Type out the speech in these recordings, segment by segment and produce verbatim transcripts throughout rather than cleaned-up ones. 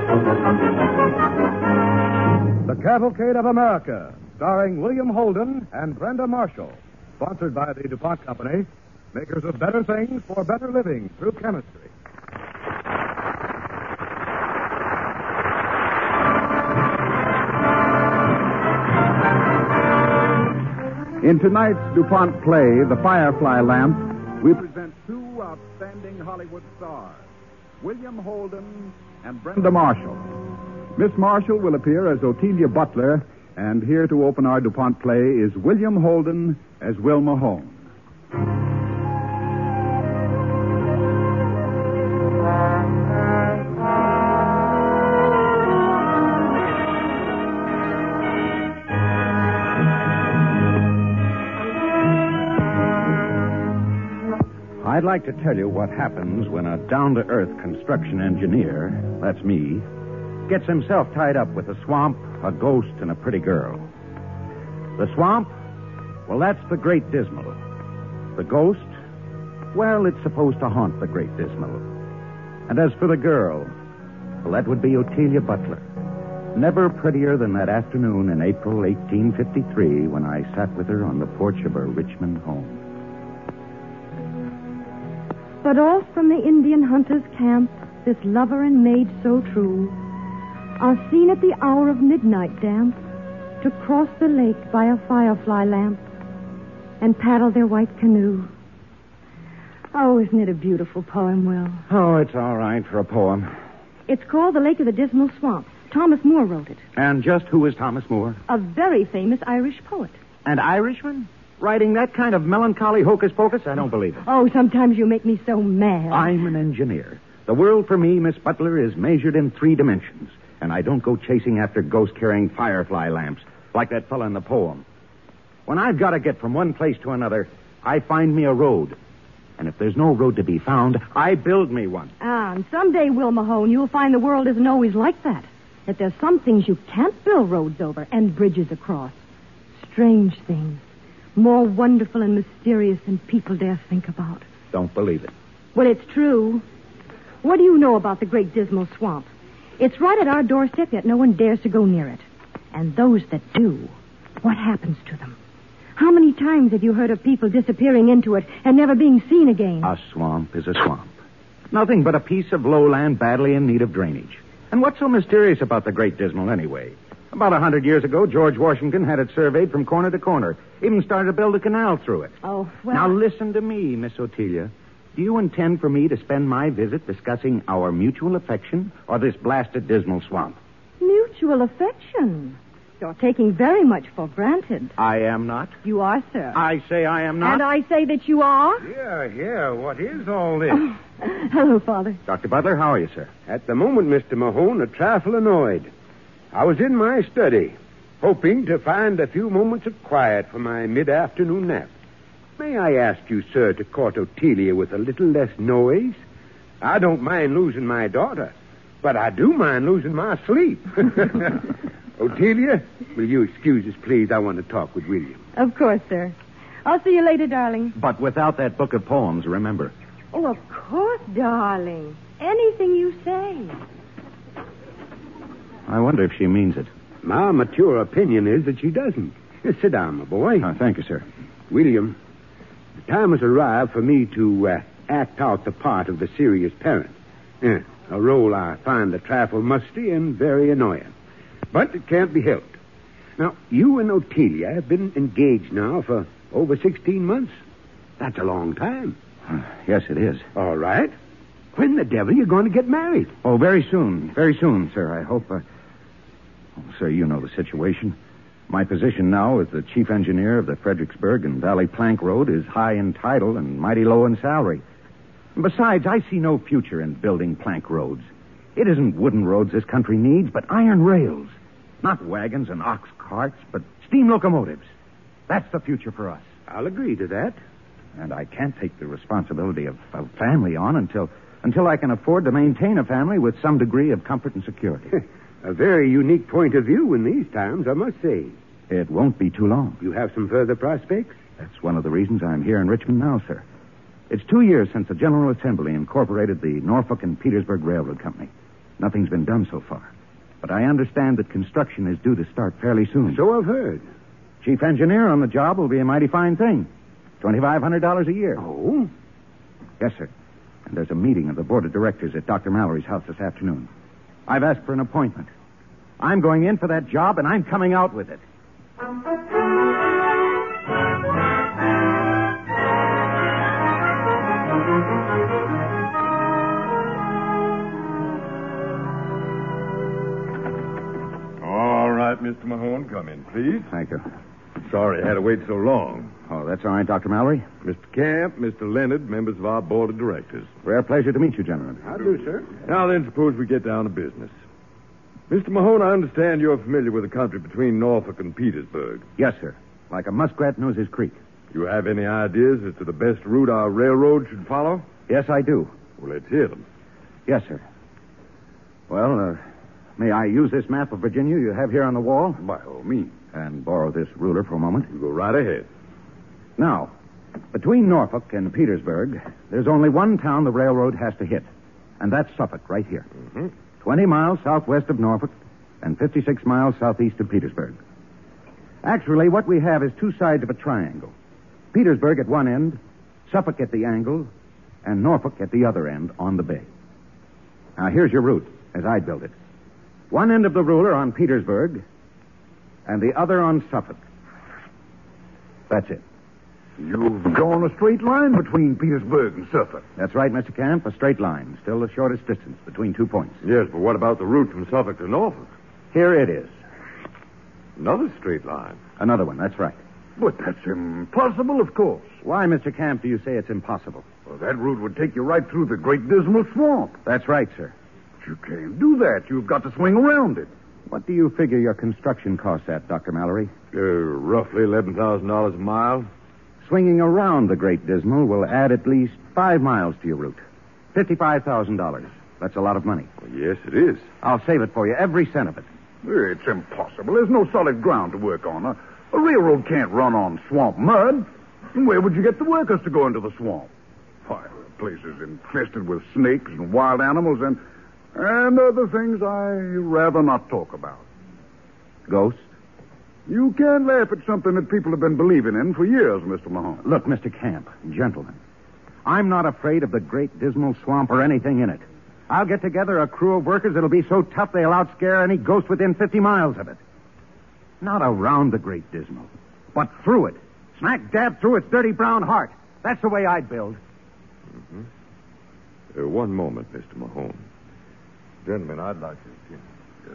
The Cavalcade of America, starring William Holden and Brenda Marshall. Sponsored by the DuPont Company, makers of better things for better living through chemistry. In tonight's DuPont play, The Firefly Lamp, we present two outstanding Hollywood stars, William Holden and Brenda Marshall. Miss Marshall will appear as Otelia Butler, and here to open our DuPont play is William Holden as Will Mahone. I'd like to tell you what happens when a down-to-earth construction engineer, that's me, gets himself tied up with a swamp, a ghost, and a pretty girl. The swamp? Well, that's the Great Dismal. The ghost? Well, it's supposed to haunt the Great Dismal. And as for the girl, well, that would be Otelia Butler. Never prettier than that afternoon in April eighteen fifty-three when I sat with her on the porch of her Richmond home. But off from the Indian hunter's camp, this lover and maid so true are seen at the hour of midnight damp to cross the lake by a firefly lamp and paddle their white canoe. Oh, isn't it a beautiful poem, Will? Oh, it's all right for a poem. It's called The Lake of the Dismal Swamp. Thomas Moore wrote it. And just who is Thomas Moore? A very famous Irish poet. An Irishman? Writing that kind of melancholy hocus-pocus? I don't believe it. Oh, sometimes you make me so mad. I'm an engineer. The world for me, Miss Butler, is measured in three dimensions. And I don't go chasing after ghosts carrying firefly lamps like that fella in the poem. When I've got to get from one place to another, I find me a road. And if there's no road to be found, I build me one. Ah, and someday, Will Mahone, you'll find the world isn't always like that. That there's some things you can't build roads over and bridges across. Strange things. More wonderful and mysterious than people dare think about. Don't believe it. Well, it's true. What do you know about the Great Dismal Swamp? It's right at our doorstep, yet no one dares to go near it. And those that do, what happens to them? How many times have you heard of people disappearing into it and never being seen again? A swamp is a swamp. Nothing but a piece of lowland badly in need of drainage. And what's so mysterious about the Great Dismal anyway? About a hundred years ago, George Washington had it surveyed from corner to corner. Even started to build a canal through it. Oh, well... Now listen to me, Miss Otelia. Do you intend for me to spend my visit discussing our mutual affection or this blasted dismal swamp? Mutual affection? You're taking very much for granted. I am not. You are, sir. I say I am not. And I say that you are. Yeah, yeah. What is all this? Oh. Hello, Father. Doctor Butler, how are you, sir? At the moment, Mister Mahone, a trifle annoyed. I was in my study, hoping to find a few moments of quiet for my mid-afternoon nap. May I ask you, sir, to court Otelia with a little less noise? I don't mind losing my daughter, but I do mind losing my sleep. Otelia, will you excuse us, please? I want to talk with William. Of course, sir. I'll see you later, darling. But without that book of poems, remember. Oh, of course, darling. Anything you say. I wonder if she means it. My mature opinion is that she doesn't. Sit down, my boy. Oh, thank you, sir. William, the time has arrived for me to uh, act out the part of the serious parent. Uh, a role I find a trifle musty and very annoying. But it can't be helped. Now, you and Otelia have been engaged now for over sixteen months. That's a long time. Uh, yes, it is. All right. When the devil are you going to get married? Oh, very soon. Very soon, sir. I hope... Uh... Oh, sir, you know the situation. My position now as the chief engineer of the Fredericksburg and Valley Plank Road is high in title and mighty low in salary. And besides, I see no future in building plank roads. It isn't wooden roads this country needs, but iron rails. Not wagons and ox carts, but steam locomotives. That's the future for us. I'll agree to that. And I can't take the responsibility of a family on until until I can afford to maintain a family with some degree of comfort and security. A very unique point of view in these times, I must say. It won't be too long. You have some further prospects? That's one of the reasons I'm here in Richmond now, sir. It's two years since the General Assembly incorporated the Norfolk and Petersburg Railroad Company. Nothing's been done so far. But I understand that construction is due to start fairly soon. So I've heard. Chief engineer on the job will be a mighty fine thing. twenty-five hundred dollars a year. Oh? Yes, sir. And there's a meeting of the board of directors at Doctor Mallory's house this afternoon. I've asked for an appointment. I'm going in for that job, and I'm coming out with it. All right, Mister Mahone, come in, please. Thank you. Sorry I had to wait so long. Oh, that's all right, Doctor Mallory. Mister Camp, Mister Leonard, members of our board of directors. Rare pleasure to meet you, gentlemen. I do, sir. Now then, suppose we get down to business. Mister Mahone, I understand you're familiar with the country between Norfolk and Petersburg. Yes, sir. Like a muskrat knows his creek. You have any ideas as to the best route our railroad should follow? Yes, I do. Well, let's hear them. Yes, sir. Well, uh, may I use this map of Virginia you have here on the wall? By all means. And borrow this ruler for a moment? You go right ahead. Now, between Norfolk and Petersburg, there's only one town the railroad has to hit, and that's Suffolk, right here. Mm-hmm. twenty miles southwest of Norfolk and fifty-six miles southeast of Petersburg. Actually, what we have is two sides of a triangle. Petersburg at one end, Suffolk at the angle, and Norfolk at the other end on the bay. Now, here's your route, as I built it. One end of the ruler on Petersburg, and the other on Suffolk. That's it. You've drawn a straight line between Petersburg and Suffolk. That's right, Mister Camp, a straight line. Still the shortest distance between two points. Yes, but what about the route from Suffolk to Norfolk? Here it is. Another straight line. Another one, that's right. But that's impossible, of course. Why, Mister Camp, do you say it's impossible? Well, that route would take you right through the Great Dismal Swamp. That's right, sir. But you can't do that. You've got to swing around it. What do you figure your construction costs at, Doctor Mallory? Uh, roughly eleven thousand dollars a mile. Swinging around the Great Dismal will add at least five miles to your route. fifty-five thousand dollars. That's a lot of money. Well, yes, it is. I'll save it for you, every cent of it. It's impossible. There's no solid ground to work on. A, a railroad can't run on swamp mud. And where would you get the workers to go into the swamp? Why, the place is infested with snakes and wild animals and, and other things I'd rather not talk about. Ghosts? You can't laugh at something that people have been believing in for years, Mister Mahone. Look, Mister Camp, gentlemen, I'm not afraid of the Great Dismal Swamp or anything in it. I'll get together a crew of workers that'll be so tough they'll outscare any ghost within fifty miles of it. Not around the Great Dismal, but through it. Smack dab through its dirty brown heart. That's the way I'd build. Mm-hmm. Uh, one moment, Mister Mahone. Gentlemen, I'd like to... Yes,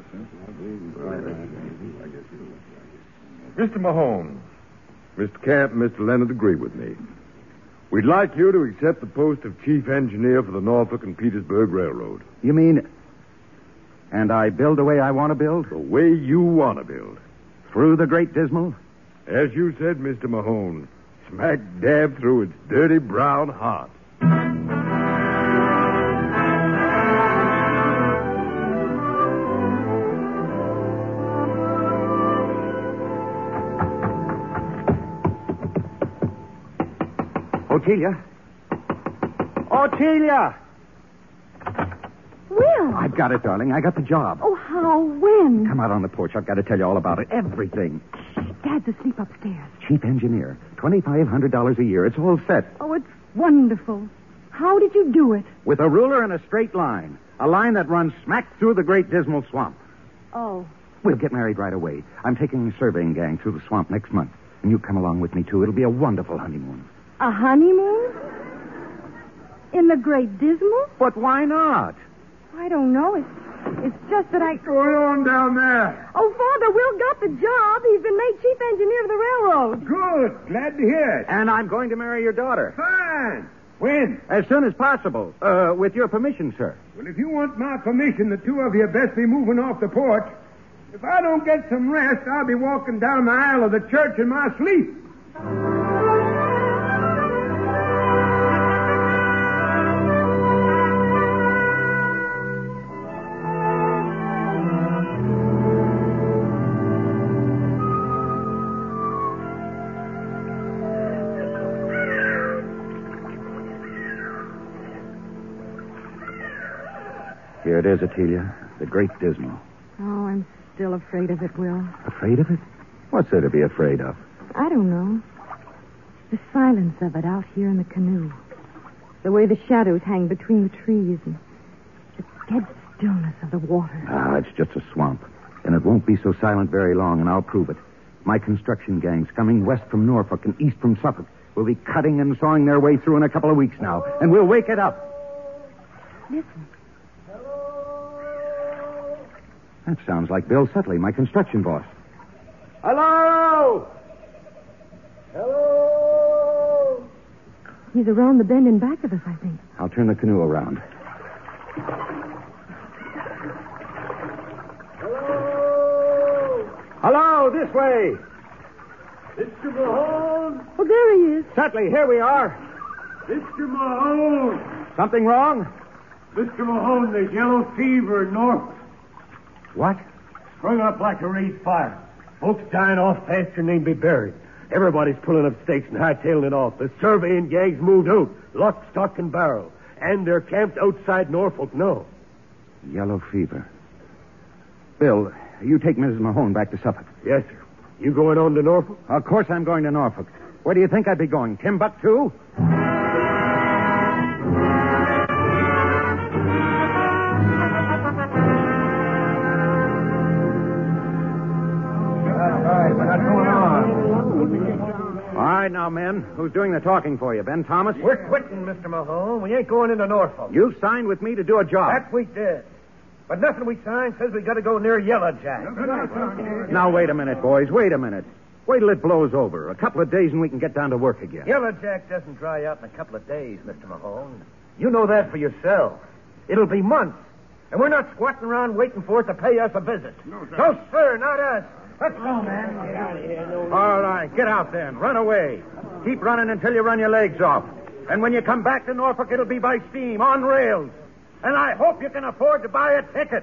sir? Mister Mahone, Mister Camp and Mister Leonard agree with me. We'd like you to accept the post of chief engineer for the Norfolk and Petersburg Railroad. You mean... And I build the way I want to build? The way you want to build. Through the Great Dismal? As you said, Mister Mahone, smack dab through its dirty brown heart. Otelia? Otelia! Will! I've got it, darling. I got the job. Oh, how? When? Come out on the porch. I've got to tell you all about it. Everything. Dad's asleep upstairs. Chief engineer. twenty-five hundred dollars a year. It's all set. Oh, it's wonderful. How did you do it? With a ruler and a straight line. A line that runs smack through the Great Dismal Swamp. Oh. We'll get married right away. I'm taking a surveying gang through the swamp next month. And you come along with me, too. It'll be a wonderful honeymoon. A honeymoon? In the Great Dismal? But why not? I don't know. It's, it's just that I... What's going on down there? Oh, Father, Will got the job. He's been made chief engineer of the railroad. Good. Glad to hear it. And I'm going to marry your daughter. Fine. When? As soon as possible. Uh, with your permission, sir. Well, if you want my permission, the two of you best be moving off the porch. If I don't get some rest, I'll be walking down the aisle of the church in my sleep. Here it is, Otelia. The Great Dismal. Oh, I'm still afraid of it, Will. Afraid of it? What's there to be afraid of? I don't know. The silence of it out here in the canoe. The way the shadows hang between the trees and the dead stillness of the water. Ah, it's just a swamp. And it won't be so silent very long, and I'll prove it. My construction gangs coming west from Norfolk and east from Suffolk will be cutting and sawing their way through in a couple of weeks now, and we'll wake it up. Listen. That sounds like Bill Sutley, my construction boss. Hello! Hello! He's around the bend in back of us, I think. I'll turn the canoe around. Hello! Hello, this way! Mister Mahone! Oh, there he is. Sutley, here we are. Mister Mahone! Something wrong? Mister Mahone, there's yellow fever in Norfolk. What? Sprung up like a raised fire. Folks dying off pasture and ain't be buried. Everybody's pulling up stakes and hightailing it off. The surveying gangs moved out, lock, stock, and barrel. And they're camped outside Norfolk now. Yellow fever. Bill, you take Missus Mahone back to Suffolk. Yes, sir. You going on to Norfolk? Of course I'm going to Norfolk. Where do you think I'd be going? Timbuktu? All right, now, men. Who's doing the talking for you? Ben Thomas? We're quitting, Mister Mahone. We ain't going into Norfolk. You signed with me to do a job. That we did. But nothing we signed says we got to go near Yellow Jack. Now, wait a minute, boys. Wait a minute. Wait till it blows over. A couple of days and we can get down to work again. Yellow Jack doesn't dry out in a couple of days, Mister Mahone. You know that for yourself. It'll be months. And we're not squatting around waiting for it to pay us a visit. No, sir, no, sir not us. Let's go, man. Get out of here. No All right, get out then. Run away. Keep running until you run your legs off. And when you come back to Norfolk, it'll be by steam, on rails. And I hope you can afford to buy a ticket.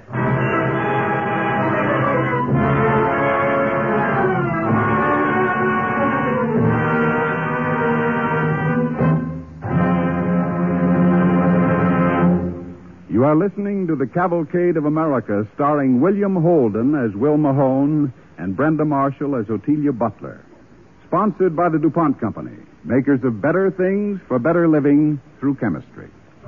You are listening to The Cavalcade of America, starring William Holden as Will Mahone and Brenda Marshall as Otelia Butler. Sponsored by the DuPont Company, makers of better things for better living through chemistry.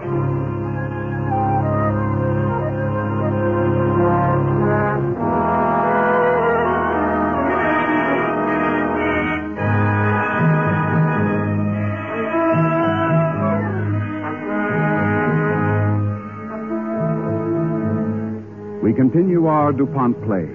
We continue our DuPont play.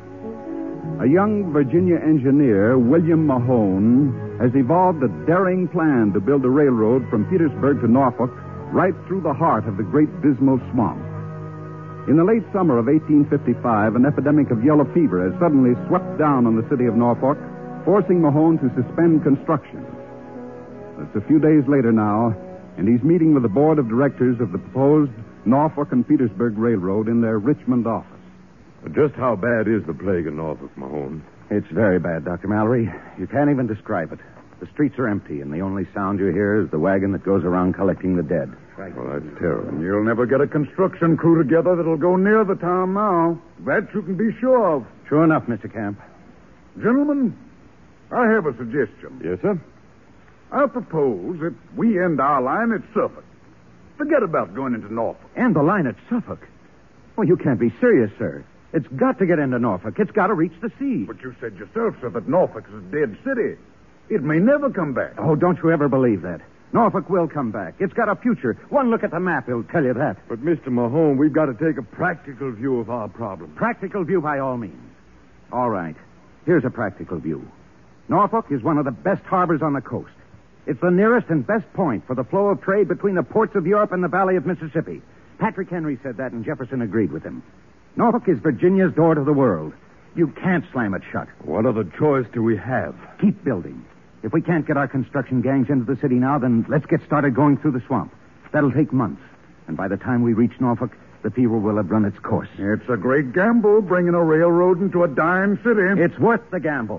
A young Virginia engineer, William Mahone, has evolved a daring plan to build a railroad from Petersburg to Norfolk, right through the heart of the Great Dismal Swamp. In the late summer of eighteen fifty-five, an epidemic of yellow fever has suddenly swept down on the city of Norfolk, forcing Mahone to suspend construction. It's a few days later now, and he's meeting with the board of directors of the proposed Norfolk and Petersburg Railroad in their Richmond office. Just how bad is the plague in Norfolk, Mahone? It's very bad, Doctor Mallory. You can't even describe it. The streets are empty, and the only sound you hear is the wagon that goes around collecting the dead. Right. Well, that's terrible. And you'll never get a construction crew together that'll go near the town now. That you can be sure of. Sure enough, Mister Camp. Gentlemen, I have a suggestion. Yes, sir? I propose that we end our line at Suffolk. Forget about going into Norfolk. And the line at Suffolk? Well, you can't be serious, sir. It's got to get into Norfolk. It's got to reach the sea. But you said yourself, sir, that Norfolk is a dead city. It may never come back. Oh, don't you ever believe that. Norfolk will come back. It's got a future. One look at the map will tell you that. But, Mister Mahone, we've got to take a practical view of our problem. Practical view by all means. All right. Here's a practical view. Norfolk is one of the best harbors on the coast. It's the nearest and best point for the flow of trade between the ports of Europe and the valley of Mississippi. Patrick Henry said that, and Jefferson agreed with him. Norfolk is Virginia's door to the world. You can't slam it shut. What other choice do we have? Keep building. If we can't get our construction gangs into the city now, then let's get started going through the swamp. That'll take months. And by the time we reach Norfolk, the fever will have run its course. It's a great gamble bringing a railroad into a dying city. It's worth the gamble.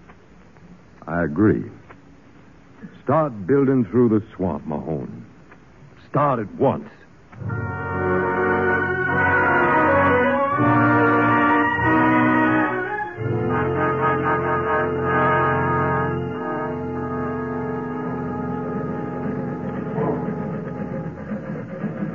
I agree. Start building through the swamp, Mahone. Start at once.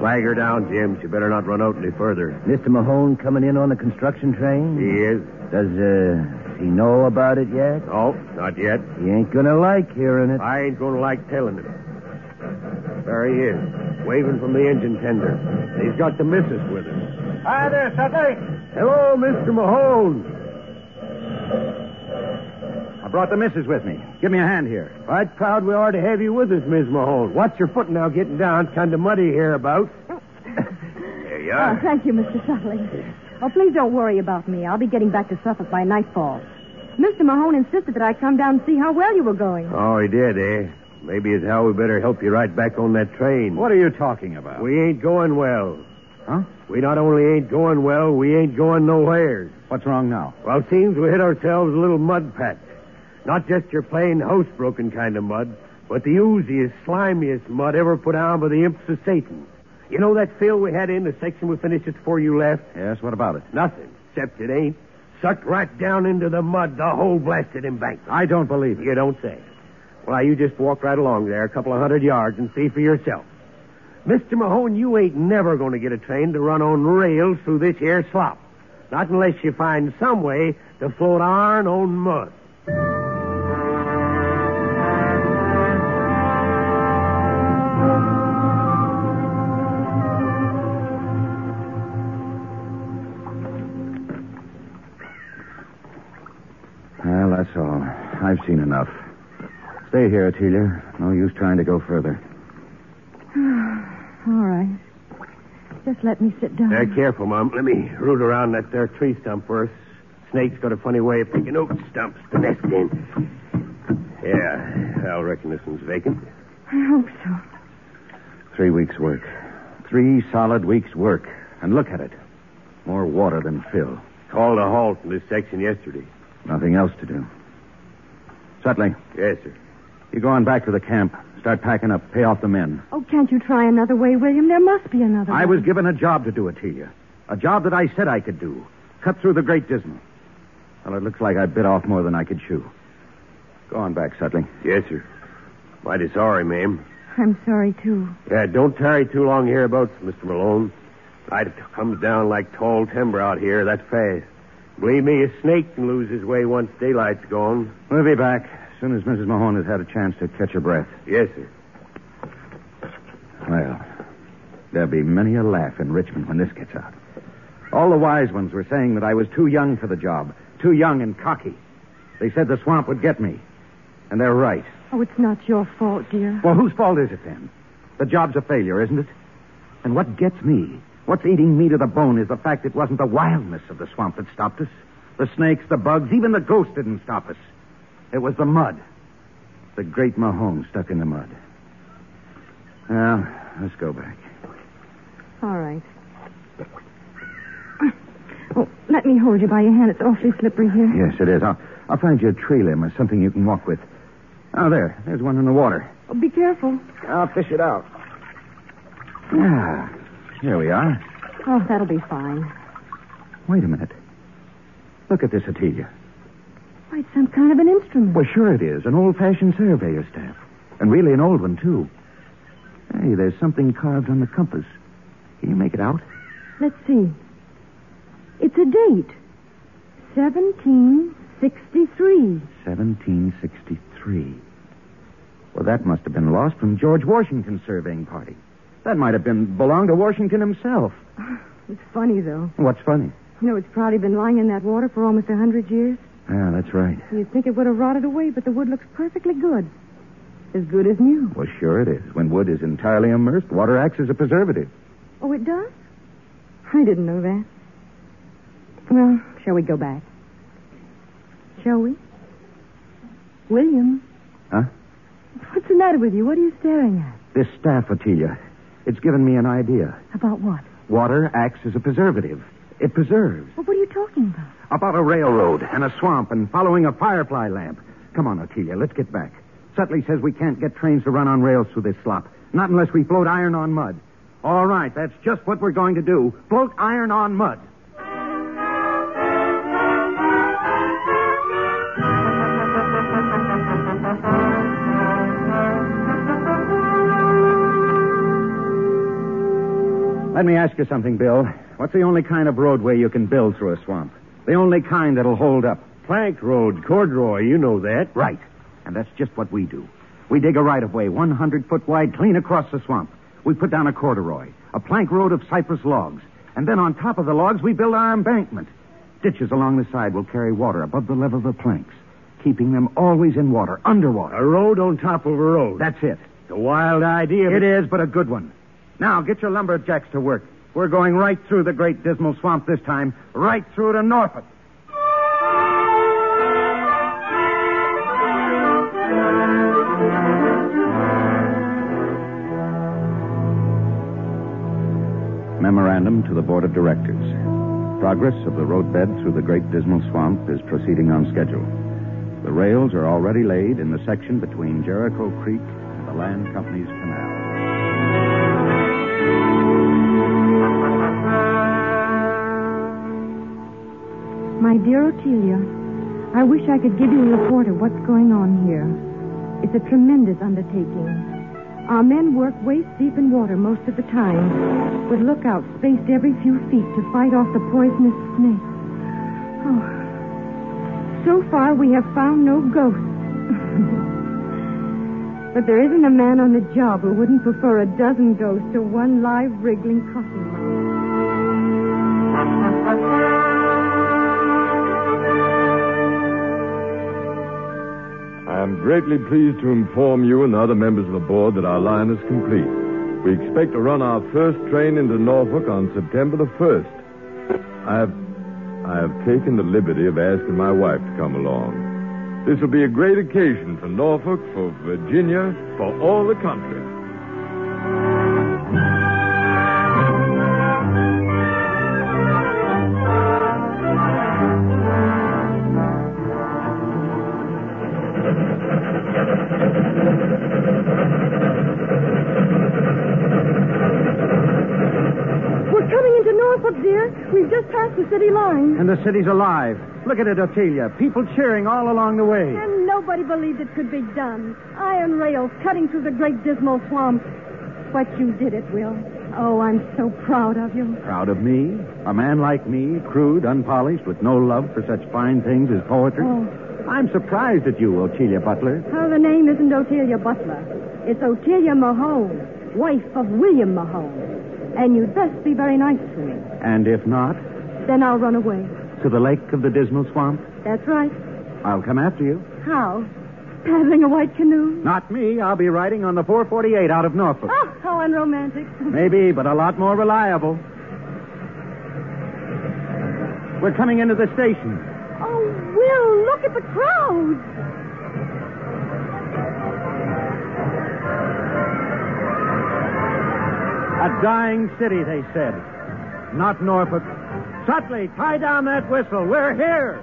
Flag her down, Jim. She better not run out any further. Mister Mahone coming in on the construction train? He is. Does, uh, he know about it yet? Oh, not yet. He ain't gonna like hearing it. I ain't going to like telling it. There he is, waving from the engine tender. He's got the missus with him. Hi there, Sutter. Hello, Mister Mahone. I brought the missus with me. Give me a hand here. Right proud we are to have you with us, Miss Mahone. Watch your foot now getting down. It's kind of muddy hereabouts. There you Oh, are. thank you, Mister Sutley. Oh, please don't worry about me. I'll be getting back to Suffolk by nightfall. Mister Mahone insisted that I come down and see how well you were going. Oh, he did, eh? Maybe it's how we better help you right back on that train. What are you talking about? We ain't going well. Huh? We not only ain't going well, we ain't going nowhere. What's wrong now? Well, seems we hit ourselves a little mud patch. Not just your plain housebroken kind of mud, but the ooziest, slimiest mud ever put on by the imps of Satan. You know that fill we had in the section we finished it before you left? Yes, what about it? Nothing, except it ain't. Sucked right down into the mud, the whole blasted embankment. I don't believe it. You don't say. Why, you just walk right along there a couple of hundred yards and see for yourself. Mister Mahone, you ain't never going to get a train to run on rails through this here slop. Not unless you find some way to float iron on mud. Well, that's all. I've seen enough. Stay here, Attilia. No use trying to go further. All right. Just let me sit down. Uh, careful, Mom. Let me root around that there tree stump first. Snake's got a funny way of picking oak stumps to nest in. Yeah, I reckon this one's vacant. I hope so. Three weeks' work. Three solid weeks' work. And look at it. More water than fill. Called a halt in this section yesterday. Nothing else to do. Sutley, Yes, sir. you go on back to the camp. Start packing up. Pay off the men. Oh, can't you try another way, William? There must be another I way. was given a job to do, Attilia. A job that I said I could do. Cut through the Great Dismal. Well, it looks like I bit off more than I could chew. Go on back, Sutley. Yes, sir. Mighty sorry, ma'am. I'm sorry, too. Yeah, don't tarry too long hereabouts, Mister Malone. Night comes down like tall timber out here that fast. Believe me, a snake can lose his way once daylight's gone. We'll be back as soon as Missus Mahone has had a chance to catch her breath. Yes, sir. Well, there'll be many a laugh in Richmond when this gets out. All the wise ones were saying that I was too young for the job, too young and cocky. They said the swamp would get me. And they're right. Oh, it's not your fault, dear. Well, whose fault is it then? The job's a failure, isn't it? And what gets me, what's eating me to the bone, is the fact it wasn't the wildness of the swamp that stopped us. The snakes, the bugs, even the ghost didn't stop us. It was the mud. The great Mahone stuck in the mud. Well, let's go back. All right. Oh, let me hold you by your hand. It's awfully slippery here. Yes, it is. I'll, I'll find you a tree limb or something you can walk with. Oh, there. There's one in the water. Oh, be careful. I'll fish it out. Ah, here we are. Oh, that'll be fine. Wait a minute. Look at this, Attilia. Why, it's some kind of an instrument. Well, sure it is. An old-fashioned surveyor staff. And really an old one, too. Hey, there's something carved on the compass. Can you make it out? Let's see. It's a date. seventeen sixty-three. seventeen sixty-three. Well, that must have been lost from George Washington's surveying party. That might have been belonged to Washington himself. It's funny, though. What's funny? You know, it's probably been lying in that water for almost a hundred years. Yeah, that's right. You'd think it would have rotted away, but the wood looks perfectly good. As good as new. Well, sure it is. When wood is entirely immersed, water acts as a preservative. Oh, it does? I didn't know that. Well, shall we go back? Shall we? William. Huh? What's the matter with you? What are you staring at? This staff, Attilia. It's given me an idea. About what? Water acts as a preservative. It preserves. Well, what are you talking about? About a railroad and a swamp and following a firefly lamp. Come on, Attilia, let's get back. Sutley says we can't get trains to run on rails through this slop. Not unless we float iron on mud. All right, that's just what we're going to do. Float iron on mud. Let me ask you something, Bill. What's the only kind of roadway you can build through a swamp? The only kind that'll hold up. Plank road, corduroy, you know that. Right. And that's just what we do. We dig a right-of-way one hundred foot wide clean across the swamp. We put down a corduroy, a plank road of cypress logs. And then on top of the logs, we build our embankment. Ditches along the side will carry water above the level of the planks, keeping them always in water, underwater. A road on top of a road. That's it. It's a wild idea. It is, but a good one. Now, get your lumberjacks to work. We're going right through the Great Dismal Swamp this time, right through to Norfolk. Memorandum to the Board of Directors. Progress of the roadbed through the Great Dismal Swamp is proceeding on schedule. The rails are already laid in the section between Jericho Creek and the Land Company's canal. My dear Otelia, I wish I could give you a report of what's going on here. It's a tremendous undertaking. Our men work waist deep in water most of the time, with lookouts spaced every few feet to fight off the poisonous snakes. Oh, so far we have found no ghosts. But there isn't a man on the job who wouldn't prefer a dozen ghosts to one live wriggling coffin mouse. I am greatly pleased to inform you and the other members of the board that our line is complete. We expect to run our first train into Norfolk on September the first. I have, I have taken the liberty of asking my wife to come along. This will be a great occasion for Norfolk, for Virginia, for all the country. Dear, we've just passed the city line. And the city's alive. Look at it, Otelia. People cheering all along the way. And nobody believed it could be done. Iron rails cutting through the Great Dismal Swamp. But you did it, Will. Oh, I'm so proud of you. Proud of me? A man like me, crude, unpolished, with no love for such fine things as poetry? Oh. I'm surprised at you, Otelia Butler. Oh, the name isn't Otelia Butler. It's Otelia Mahone, wife of William Mahone. And you'd best be very nice to me. And if not? Then I'll run away. To the lake of the Dismal Swamp? That's right. I'll come after you. How? Paddling a white canoe? Not me. I'll be riding on the four forty-eight out of Norfolk. Oh, how unromantic. Maybe, but a lot more reliable. We're coming into the station. Oh, Will, look at the crowd. A dying city, they said. Not Norfolk. Sutley, tie down that whistle. We're here.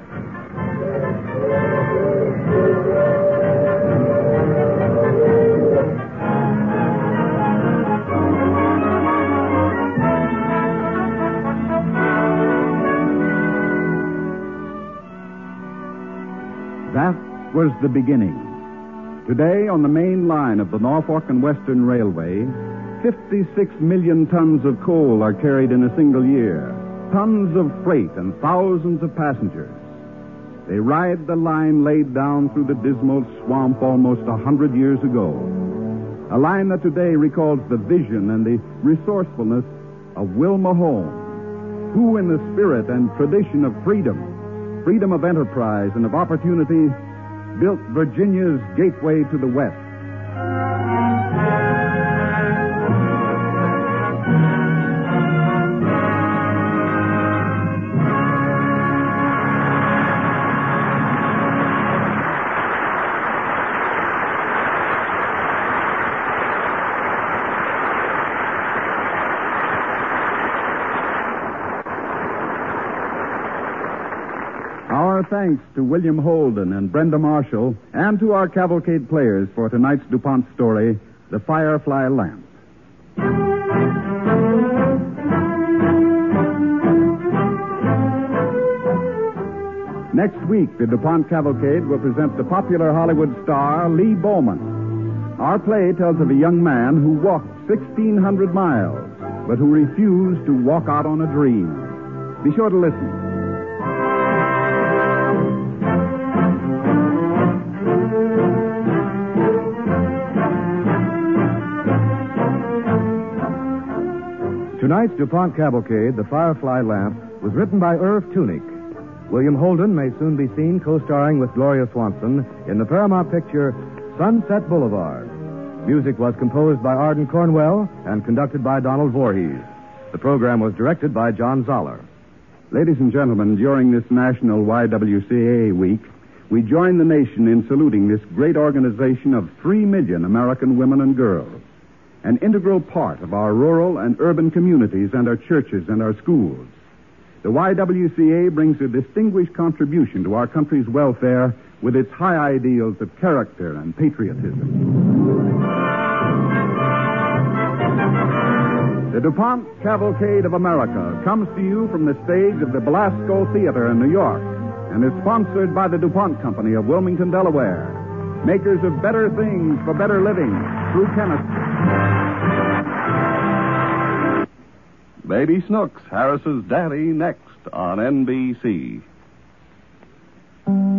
That was the beginning. Today, on the main line of the Norfolk and Western Railway, fifty-six million tons of coal are carried in a single year. Tons of freight and thousands of passengers. They ride the line laid down through the Dismal Swamp almost a hundred years ago. A line that today recalls the vision and the resourcefulness of Will Mahone, who in the spirit and tradition of freedom, freedom of enterprise and of opportunity, built Virginia's gateway to the West. Our thanks to William Holden and Brenda Marshall and to our cavalcade players for tonight's DuPont story, The Firefly Lamp. Next week, the DuPont Cavalcade will present the popular Hollywood star Lee Bowman. Our play tells of a young man who walked sixteen hundred miles but who refuse to walk out on a dream. Be sure to listen. Tonight's DuPont Cavalcade, The Firefly Lamp, was written by Irv Tunick. William Holden may soon be seen co-starring with Gloria Swanson in the Paramount picture Sunset Boulevard. Music was composed by Arden Cornwell and conducted by Donald Voorhees. The program was directed by John Zoller. Ladies and gentlemen, during this National Y W C A Week, we join the nation in saluting this great organization of three million American women and girls, an integral part of our rural and urban communities and our churches and our schools. The Y W C A brings a distinguished contribution to our country's welfare with its high ideals of character and patriotism. The DuPont Cavalcade of America comes to you from the stage of the Belasco Theater in New York and is sponsored by the DuPont Company of Wilmington, Delaware, makers of better things for better living through chemistry. Baby Snooks, Harris's Daddy, next on N B C.